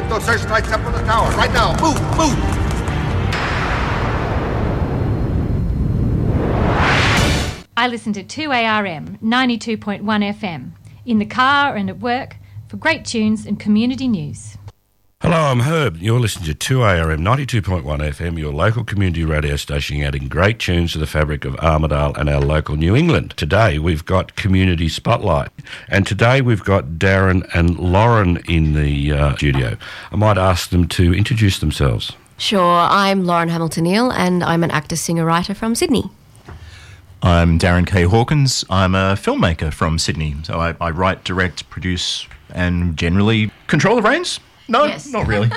those searchlights up on the tower. Right now. Move, move. I listen to 2ARM 92.1 FM in the car and at work for great tunes and community news. Hello, I'm Herb. You're listening to 2ARM 92.1 FM, your local community radio station adding great tunes to the fabric of Armidale and our local New England. Today we've got Community Spotlight, and today we've got Darren and Lauren in the studio. I might ask them to introduce themselves. Sure, I'm Lauren Hamilton-Neal and I'm an actor, singer, writer from Sydney. I'm Darren K. Hawkins. I'm a filmmaker from Sydney. So I write, direct, produce and generally control the reins. No, Yes. Not really.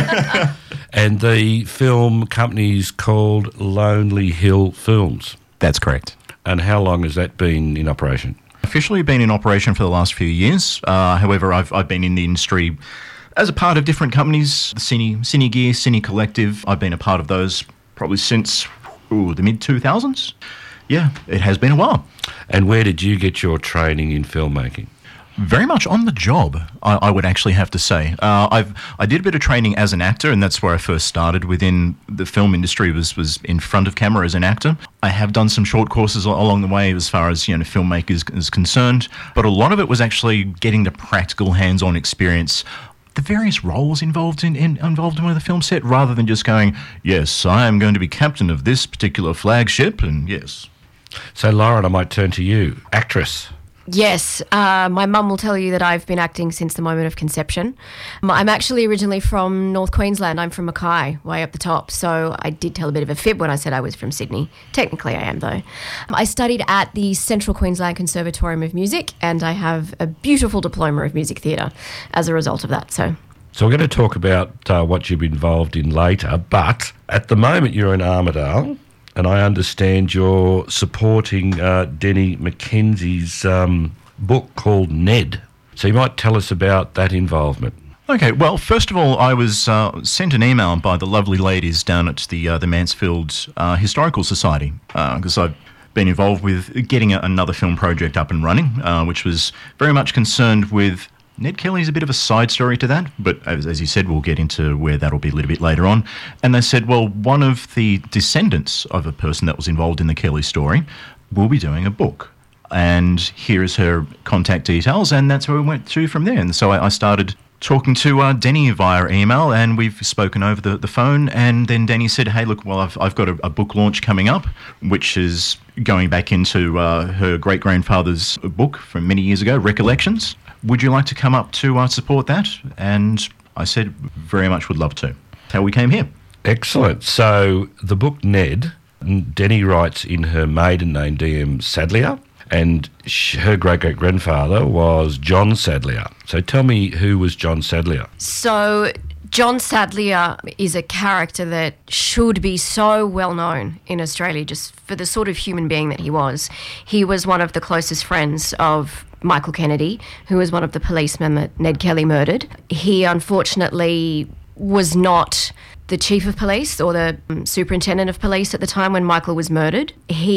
And the film company's called Lonely Hill Films. That's correct. And how long has that been in operation? Officially been in operation for the last few years. However, I've been in the industry as a part of different companies, the Cine Gear, Cine Collective. I've been a part of those probably since the mid-2000s. Yeah, it has been a while. And where did you get your training in filmmaking? Very much on the job, I would actually have to say. I did a bit of training as an actor, and that's where I first started within the film industry, was in front of camera as an actor. I have done some short courses along the way as far as filmmakers is concerned, but a lot of it was actually getting the practical hands-on experience, the various roles involved in a film set, rather than just going, yes, I am going to be captain of this particular flagship, and yes. So, Lauren, I might turn to you. Actress. Yes, my mum will tell you that I've been acting since the moment of conception. I'm actually originally from North Queensland. I'm from Mackay, way up the top. So I did tell a bit of a fib when I said I was from Sydney. Technically I am, though. I studied at the Central Queensland Conservatorium of Music, and I have a beautiful diploma of music theatre as a result of that. So we're going to talk about what you've been involved in later, but at the moment you're in Armidale, and I understand you're supporting Denny McKenzie's book called Ned. So you might tell us about that involvement. Okay, well, first of all, I was sent an email by the lovely ladies down at the Mansfield Historical Society, because I've been involved with getting another film project up and running, which was very much concerned with Ned Kelly's a bit of a side story to that, but as you said, we'll get into where that'll be a little bit later on. And they said, well, one of the descendants of a person that was involved in the Kelly story will be doing a book. And here is her contact details, and that's where we went to from there. And so I started talking to Denny via email, and we've spoken over the phone, and then Denny said, hey, look, well, I've got a book launch coming up, which is going back into her great-grandfather's book from many years ago, Recollections. Would you like to come up to support that? And I said, very much would love to. That's how we came here. Excellent. So the book Ned, Denny writes in her maiden name, D.M. Sadlier, and her great-great-grandfather was John Sadlier. So tell me, who was John Sadlier? So John Sadlier is a character that should be so well known in Australia just for the sort of human being that he was. He was one of the closest friends of Michael Kennedy, who was one of the policemen that Ned Kelly murdered. He unfortunately was not the chief of police or the superintendent of police at the time when Michael was murdered.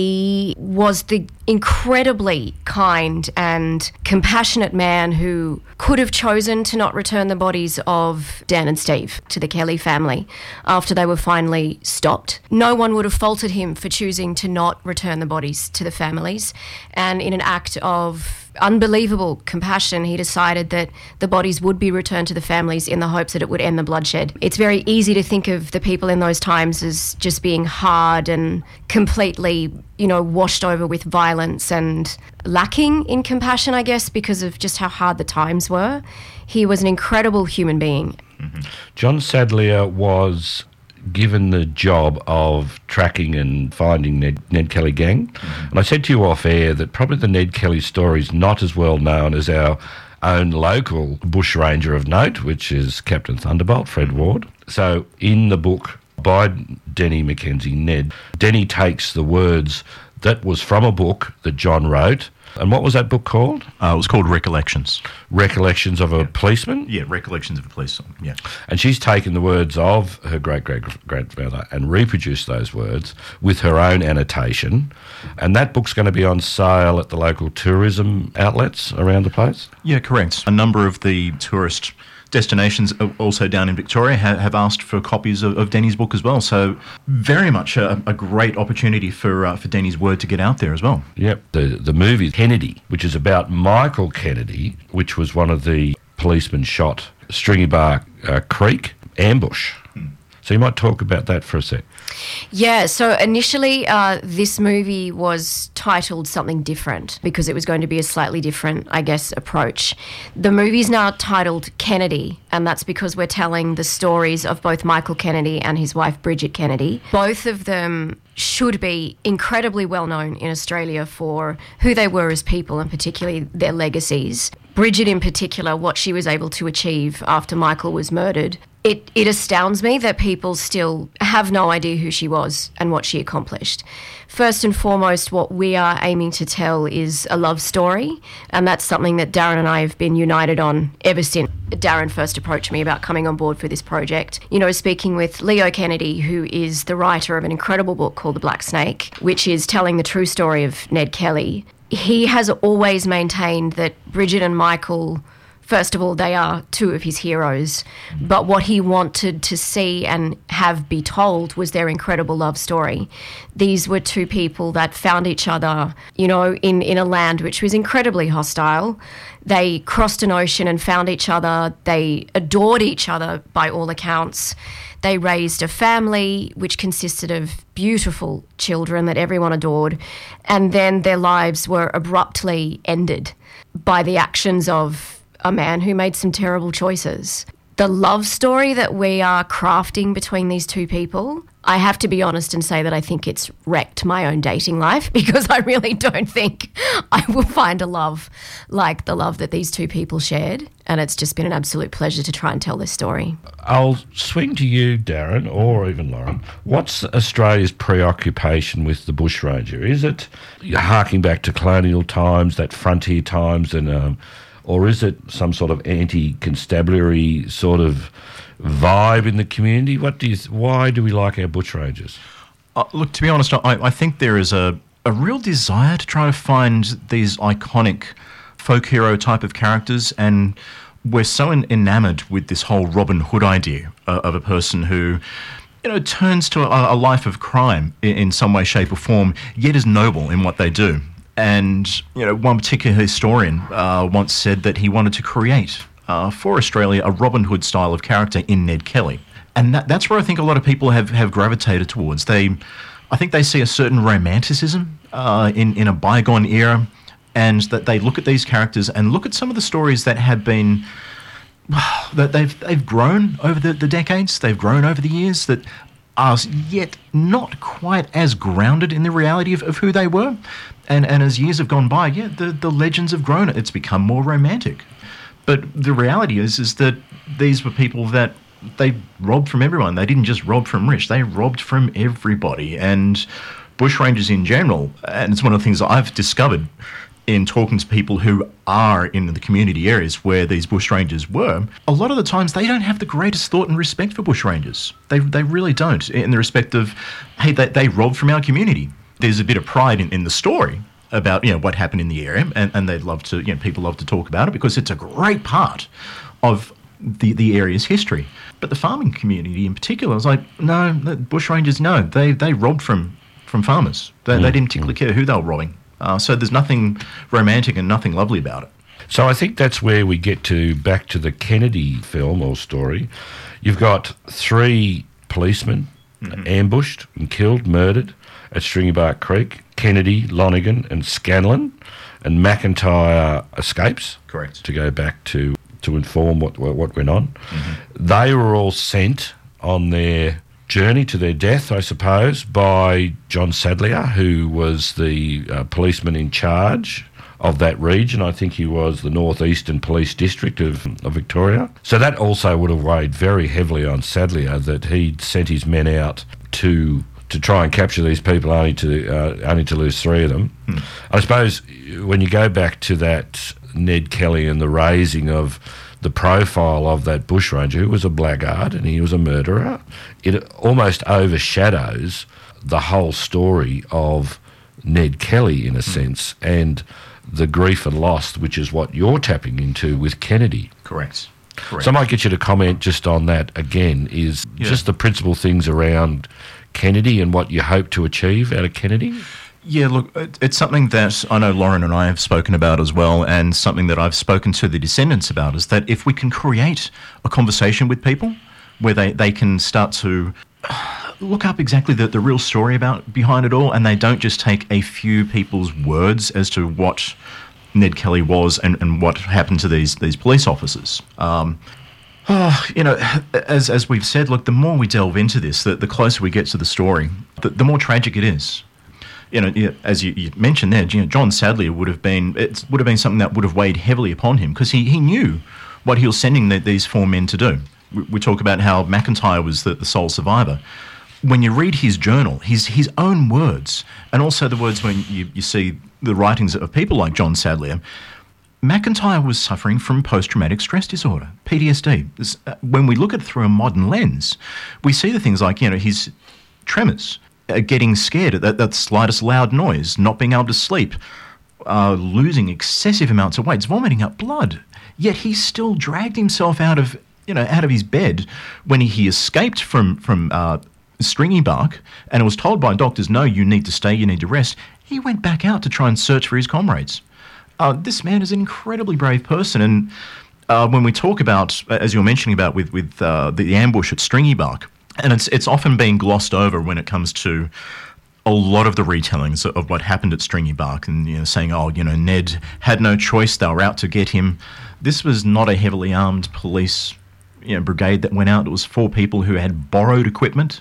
He was the incredibly kind and compassionate man who could have chosen to not return the bodies of Dan and Steve to the Kelly family after they were finally stopped. No one would have faulted him for choosing to not return the bodies to the families, and in an act of unbelievable compassion, he decided that the bodies would be returned to the families in the hopes that it would end the bloodshed. It's very easy to think of the people in those times as just being hard and completely, washed over with violence and lacking in compassion, I guess, because of just how hard the times were. He was an incredible human being. Mm-hmm. John Sadlier was given the job of tracking and finding Ned Kelly gang. Mm-hmm. And I said to you off air that probably the Ned Kelly story is not as well known as our own local bushranger of note, which is Captain Thunderbolt, Fred Ward. So in the book by Denny McKenzie, Ned, Denny takes the words that was from a book that John wrote. And what was that book called? It was called Recollections. Recollections of a Policeman? Yeah, Recollections of a Policeman, yeah. And she's taken the words of her great-great-grandfather and reproduced those words with her own annotation. And that book's going to be on sale at the local tourism outlets around the place? Yeah, correct. A number of the tourist destinations also down in Victoria have asked for copies of Denny's book as well. So very much a great opportunity for Denny's word to get out there as well. Yep. The movie Kennedy, which is about Michael Kennedy, which was one of the policemen shot Stringybark Creek ambush. So you might talk about that for a sec. Yeah, so initially this movie was titled something different because it was going to be a slightly different, I guess, approach. The movie's now titled Kennedy, and that's because we're telling the stories of both Michael Kennedy and his wife Bridget Kennedy. Both of them should be incredibly well known in Australia for who they were as people and particularly their legacies. Bridget in particular, what she was able to achieve after Michael was murdered. It astounds me that people still have no idea who she was and what she accomplished. First and foremost, what we are aiming to tell is a love story, and that's something that Darren and I have been united on ever since Darren first approached me about coming on board for this project. You know, speaking with Leo Kennedy, who is the writer of an incredible book called The Black Snake, which is telling the true story of Ned Kelly, he has always maintained that Bridget and Michael, first of all, they are two of his heroes, but what he wanted to see and have be told was their incredible love story. These were two people that found each other, you know, in a land which was incredibly hostile. They crossed an ocean and found each other. They adored each other by all accounts. They raised a family which consisted of beautiful children that everyone adored, and then their lives were abruptly ended by the actions of a man who made some terrible choices. The love story that we are crafting between these two people, I have to be honest and say that I think it's wrecked my own dating life, because I really don't think I will find a love like the love that these two people shared. And it's just been an absolute pleasure to try and tell this story. I'll swing to you, Darren, or even Lauren. What's Australia's preoccupation with the bushranger? Is it harking back to colonial times, that frontier times, and or is it some sort of anti-constabulary sort of vibe in the community? Why do we like our bushrangers? Look, to be honest, I think there is a real desire to try to find these iconic folk hero type of characters, and we're so enamoured with this whole Robin Hood idea of a person who, you know, turns to a life of crime in some way, shape or form, yet is noble in what they do. And, you know, one particular historian once said that he wanted to create for Australia a Robin Hood style of character in Ned Kelly. And that's where I think a lot of people have gravitated towards. I think they see a certain romanticism in a bygone era, and that they look at these characters and look at some of the stories that have been, that they've grown over the decades, they've grown over the years, that are yet not quite as grounded in the reality of who they were. And as years have gone by, the legends have grown. It's become more romantic. But the reality is that these were people that they robbed from everyone. They didn't just rob from rich. They robbed from everybody. And bushrangers in general, and it's one of the things I've discovered in talking to people who are in the community areas where these bushrangers were, a lot of the times they don't have the greatest thought and respect for bushrangers. They really don't, in the respect of, hey, they robbed from our community. There's a bit of pride in the story about, you know, what happened in the area, and they'd love to, you know, people love to talk about it because it's a great part of the area's history. But the farming community in particular was like, no, the bushrangers, no, they robbed from farmers. They didn't particularly care who they were robbing. So there's nothing romantic and nothing lovely about it. So I think that's where we get back to the Kennedy film or story. You've got 3 policemen ambushed and killed, murdered at Stringybark Creek. Kennedy, Lonergan and Scanlon, and McIntyre escapes. Correct. To go back to inform what went on. They were all sent on their journey to their death, I suppose, by John Sadlier, who was the policeman in charge of that region. I think he was the North Eastern Police District of Victoria. So that also would have weighed very heavily on Sadlier, that he'd sent his men out to try and capture these people, only to lose 3 of them. I suppose when you go back to that Ned Kelly and the raising of the profile of that bushranger, who was a blackguard and he was a murderer, it almost overshadows the whole story of Ned Kelly in a sense, and the grief and loss, which is what you're tapping into with Kennedy. Correct. Correct. So I might get you to comment just on that again, is just the principal things around Kennedy and what you hope to achieve out of Kennedy? Yeah, look, it's something that I know Lauren and I have spoken about as well, and something that I've spoken to the descendants about, is that if we can create a conversation with people where they can start to look up exactly the real story behind it all, and they don't just take a few people's words as to what Ned Kelly was and what happened to these police officers. As we've said, look, the more we delve into this, the closer we get to the story, the more tragic it is. As you mentioned there, John Sadlier would have been something that would have weighed heavily upon him, because he knew what he was sending these four men to do. We talk about how McIntyre was the sole survivor. When you read his journal, his own words, and also the words when you see the writings of people like John Sadlier, McIntyre was suffering from post-traumatic stress disorder, PTSD. When we look at it through a modern lens, we see the things like, his tremors, getting scared at that slightest loud noise, not being able to sleep, losing excessive amounts of weight, vomiting up blood. Yet he still dragged himself out of his bed when he escaped from Stringy Bark and was told by doctors, no, you need to stay, you need to rest. He went back out to try and search for his comrades. This man is an incredibly brave person, and when we talk about, as you're mentioning about with the ambush at Stringy Bark, and it's often been glossed over when it comes to a lot of the retellings of what happened at Stringy Bark, and saying, Ned had no choice, they were out to get him. This was not a heavily armed police brigade that went out. It was four people who had borrowed equipment.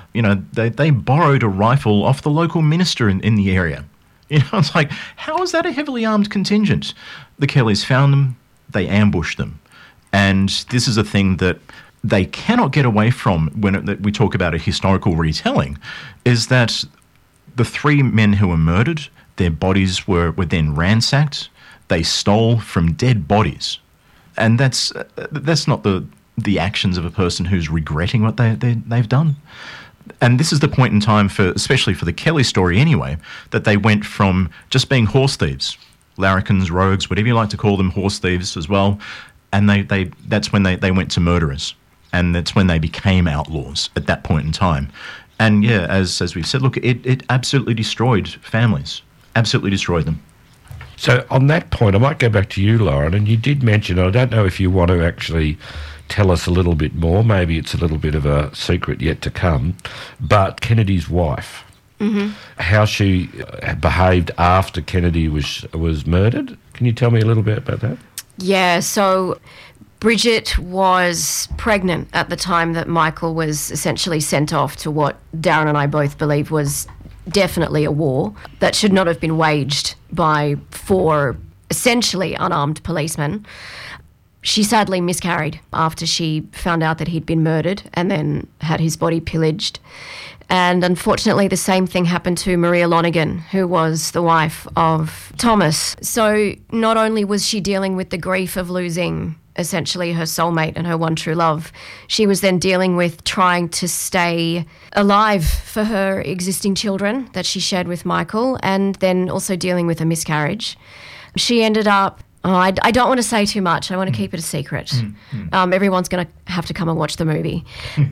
They borrowed a rifle off the local minister in the area. It's like, how is that a heavily armed contingent? The Kellys found them, they ambushed them. And this is a thing that they cannot get away from when we talk about a historical retelling, is that the three men who were murdered, their bodies were then ransacked. They stole from dead bodies. And that's not the actions of a person who's regretting what they've done. And this is the point in time, especially for the Kelly story anyway, that they went from just being horse thieves, larrikins, rogues, whatever you like to call them, horse thieves as well, and that's when they went to murderers. And that's when they became outlaws at that point in time. And yeah, as we've said, look, it absolutely destroyed families, absolutely destroyed them. So on that point, I might go back to you, Lauren, and you did mention, I don't know if you want to actually tell us a little bit more, maybe it's a little bit of a secret yet to come, but Kennedy's wife, how she behaved after Kennedy was murdered. Can you tell me a little bit about that? Yeah, so Bridget was pregnant at the time that Michael was essentially sent off to what Darren and I both believe was definitely a war that should not have been waged by four essentially unarmed policemen. She sadly miscarried after she found out that he'd been murdered and then had his body pillaged. And unfortunately, the same thing happened to Maria Lonergan, who was the wife of Thomas. So not only was she dealing with the grief of losing essentially her soulmate and her one true love, she was then dealing with trying to stay alive for her existing children that she shared with Michael, and then also dealing with a miscarriage. She ended up, I don't want to say too much. I want to keep it a secret. Everyone's going to have to come and watch the movie.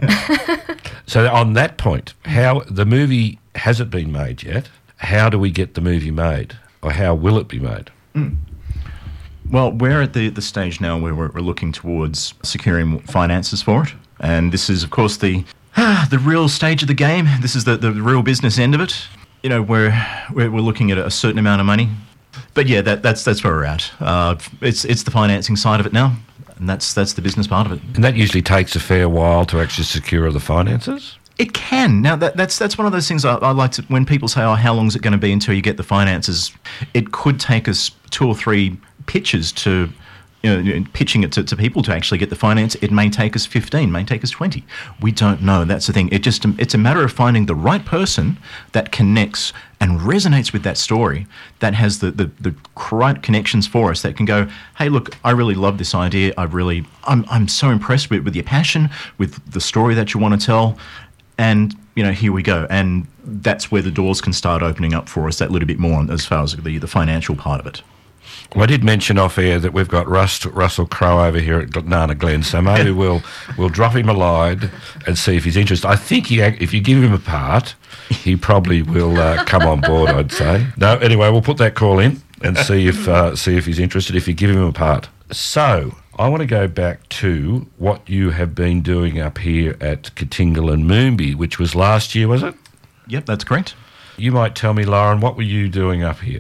So on that point, how the movie hasn't been made yet, how do we get the movie made, or how will it be made? Well, we're at the stage now where we're looking towards securing finances for it. And this is, of course, the real stage of the game. This is the real business end of it. We're looking at a certain amount of money. But yeah, that's where we're at. It's the financing side of it now, and that's the business part of it. And that usually takes a fair while to actually secure the finances? It can. Now, that's one of those things I like to, when people say, how long is it going to be until you get the finances? It could take us 2 or 3 pitches to, pitching it to people to actually get the finance. It may take us 15, may take us 20. We don't know. That's the thing. It's a matter of finding the right person that connects and resonates with that story, that has the right connections for us, that can go, hey, look, I really love this idea. I'm so impressed with your passion, with the story that you want to tell. And, here we go. And that's where the doors can start opening up for us that little bit more as far as the financial part of it. Well, I did mention off air that we've got Russell Crowe over here at Nana Glen, so maybe we'll drop him a line and see if he's interested. I think if you give him a part, he probably will come on board, I'd say. No, anyway, we'll put that call in and see if he's interested, if you give him a part. So, I want to go back to what you have been doing up here at Katingal and Moombi, which was last year, was it? Yep, that's correct. You might tell me, Lauren, what were you doing up here?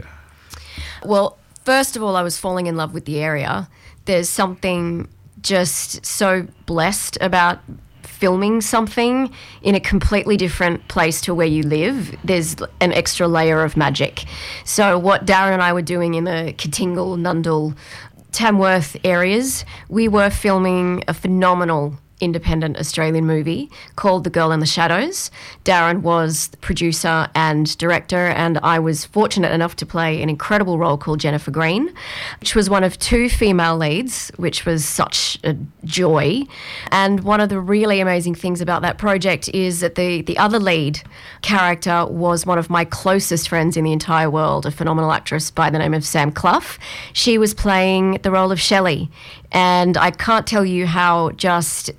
Well, first of all, I was falling in love with the area. There's something just so blessed about filming something in a completely different place to where you live. There's an extra layer of magic. So what Darren and I were doing in the Katingal, Nundle, Tamworth areas, we were filming a phenomenal independent Australian movie called The Girl in the Shadows. Darren was the producer and director, and I was fortunate enough to play an incredible role called Jennifer Green, which was one of 2 female leads, which was such a joy. And one of the really amazing things about that project is that the other lead character was one of my closest friends in the entire world, a phenomenal actress by the name of Sam Clough. She was playing the role of Shelley, and I can't tell you how just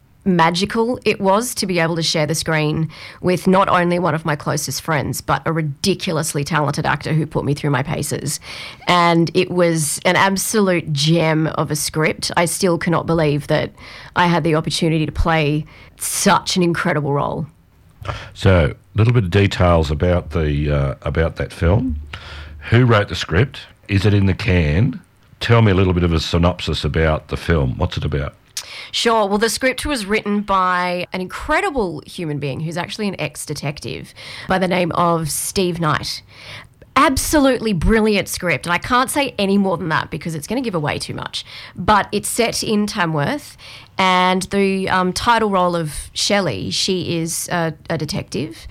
magical it was to be able to share the screen with not only one of my closest friends, but a ridiculously talented actor who put me through my paces. And it was an absolute gem of a script. I still cannot believe that I had the opportunity to play such an incredible role. So, a little bit of details about that film. Who wrote the script? Is it in the can? Tell me a little bit of a synopsis about the film. What's it about? Sure. Well, the script was written by an incredible human being who's actually an ex-detective by the name of Steve Knight. Absolutely brilliant script, and I can't say any more than that because it's going to give away too much. But it's set in Tamworth, and the title role of Shelley, she is a detective,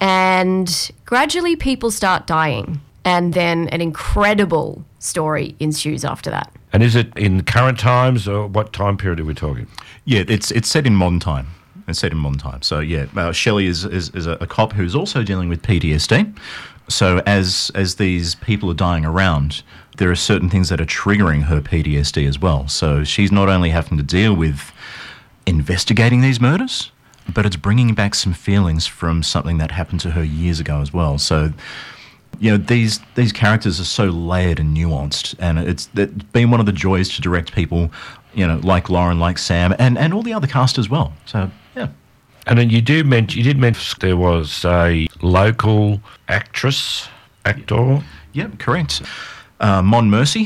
and gradually people start dying, and then an incredible story ensues after that. And is it in current times, or what time period are we talking? Yeah, it's set in modern time. It's set in modern time. So, Shelley is a cop who's also dealing with PTSD. So as these people are dying around, there are certain things that are triggering her PTSD as well. So she's not only having to deal with investigating these murders, but it's bringing back some feelings from something that happened to her years ago as well. So, these characters are so layered and nuanced, and it's been one of the joys to direct people, like Lauren, like Sam, and all the other cast as well. So, yeah. And then you did mention there was a local actor. Yep, correct. Mon Mercy,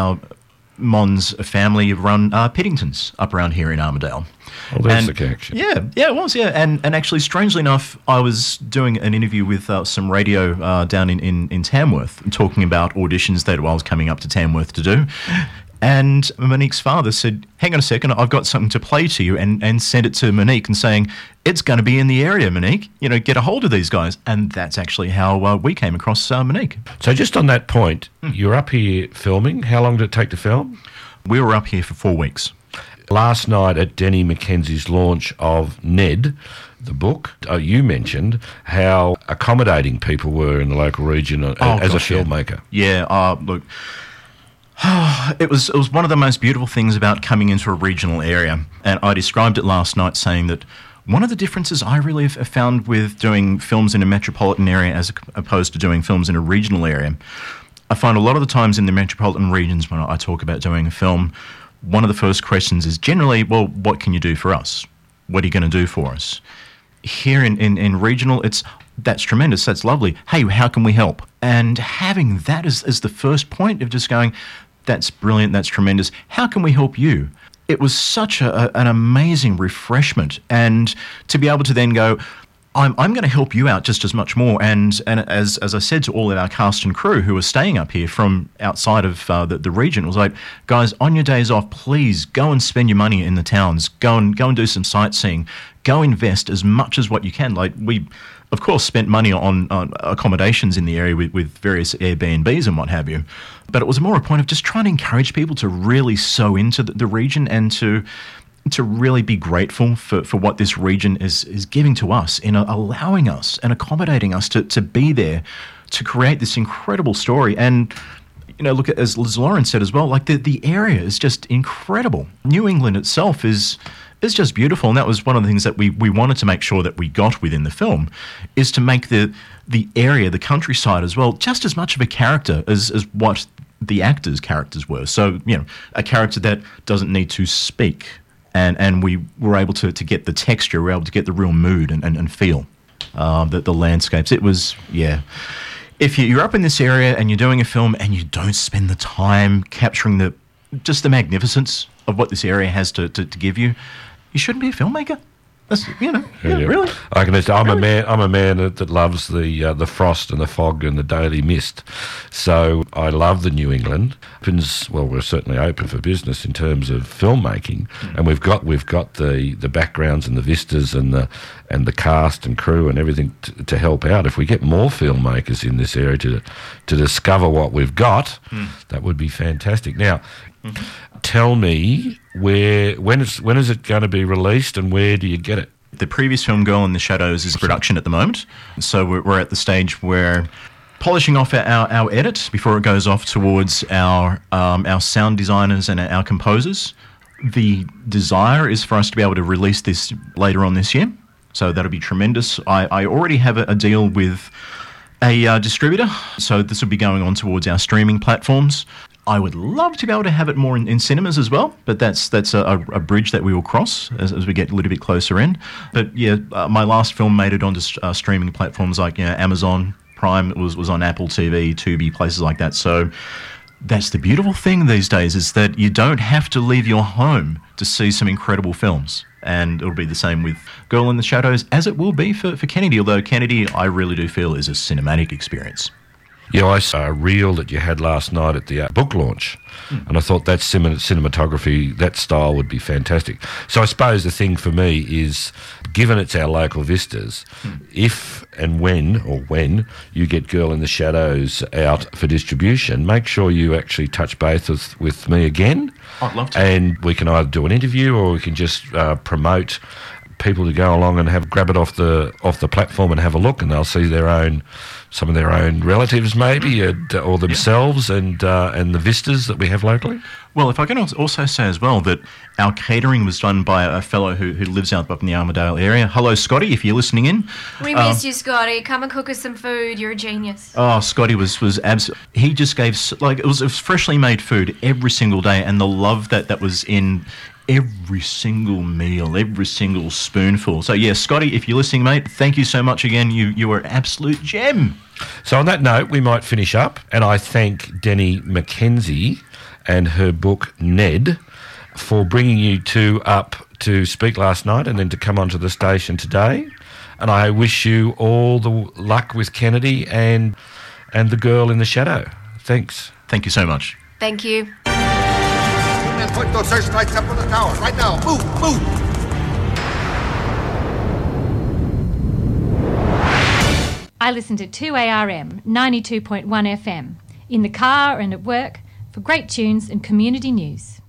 Mon's family run Piddingtons up around here in Armidale. Well, there's the connection. Yeah, it was, yeah. And actually, strangely enough, I was doing an interview with some radio down in Tamworth, talking about auditions that I was coming up to Tamworth to do. And Monique's father said, hang on a second, I've got something to play to you, and sent it to Monique and saying, it's going to be in the area, Monique. Get a hold of these guys. And that's actually how we came across Monique. So just on that point, you're up here filming. How long did it take to film? We were up here for 4 weeks. Last night at Denny McKenzie's launch of Ned, the book, you mentioned how accommodating people were in the local region as a filmmaker. Yeah, look... It was one of the most beautiful things about coming into a regional area, and I described it last night saying that one of the differences I really have found with doing films in a metropolitan area as opposed to doing films in a regional area, I find a lot of the times in the metropolitan regions when I talk about doing a film, one of the first questions is generally, well, what can you do for us? What are you going to do for us? Here in regional, that's tremendous, that's lovely. Hey, how can we help? And having that as the first point of just going, that's brilliant, that's tremendous. How can we help you? It was such an amazing refreshment. And to be able to then go, I'm going to help you out just as much more. And as I said to all of our cast and crew who are staying up here from outside of the region, it was like, guys, on your days off, please go and spend your money in the towns. Go and do some sightseeing. Go invest as much as what you can. Like we, of course, spent money on accommodations in the area with various Airbnbs and what have you. But it was more a point of just trying to encourage people to really sow into the region and to really be grateful for what this region is giving to us in allowing us and accommodating us to be there, to create this incredible story. And look at, as Lauren said as well, like the area is just incredible. New England itself is just beautiful, and that was one of the things that we wanted to make sure that we got within the film, is to make the area, the countryside as well, just as much of a character as what the actors' characters were. So, a character that doesn't need to speak, and we were able to get the texture, we were able to get the real mood and feel, the landscapes. It was, if you're up in this area and you're doing a film and you don't spend the time capturing the magnificence of what this area has to give you, you shouldn't be a filmmaker. That's, really. I can. I'm a man that loves the frost and the fog and the daily mist. So I love the New England. Well, we're certainly open for business in terms of filmmaking, and we've got the backgrounds and the vistas and the cast and crew and everything to help out. If we get more filmmakers in this area to discover what we've got, that would be fantastic. Now, tell me when is it going to be released and where do you get it? The previous film, Girl in the Shadows, is production at the moment. So we're at the stage where polishing off our edit before it goes off towards our sound designers and our composers. The desire is for us to be able to release this later on this year. So that'll be tremendous. I already have a deal with a distributor, so this will be going on towards our streaming platforms. I would love to be able to have it more in cinemas as well, but that's a bridge that we will cross as we get a little bit closer in. But my last film made it onto streaming platforms like Amazon Prime. It was on Apple TV, Tubi, places like that. So that's the beautiful thing these days, is that you don't have to leave your home to see some incredible films. And it'll be the same with Girl in the Shadows, as it will be for Kennedy, although Kennedy, I really do feel, is a cinematic experience. Yeah, I saw a reel that you had last night at the book launch, and I thought that cinematography, that style would be fantastic. So I suppose the thing for me is, given it's our local vistas, if and when you get Girl in the Shadows out for distribution, make sure you actually touch base with me again. I'd love to. And we can either do an interview or we can just promote people to go along and grab it off the platform and have a look, and they'll see some of their own relatives maybe, or themselves, and the vistas that we have locally. Well, if I can also say as well that our catering was done by a fellow who lives out up in the Armadale area. Hello, Scotty, if you're listening in. We miss you, Scotty. Come and cook us some food. You're a genius. Oh, Scotty was he just gave, it was freshly made food every single day, and the love that was in every single meal, every single spoonful. So, Scotty, if you're listening, mate, thank you so much again. You were an absolute gem. So on that note, we might finish up, and I thank Denny McKenzie and her book Ned for bringing you two up to speak last night and then to come onto the station today. And I wish you all the luck with Kennedy and the Girl in the Shadow. Thanks. Thank you so much. Thank you. And put those searchlights up on the tower. Right now. Move. I listen to 2ARM 92.1 FM in the car and at work for great tunes and community news.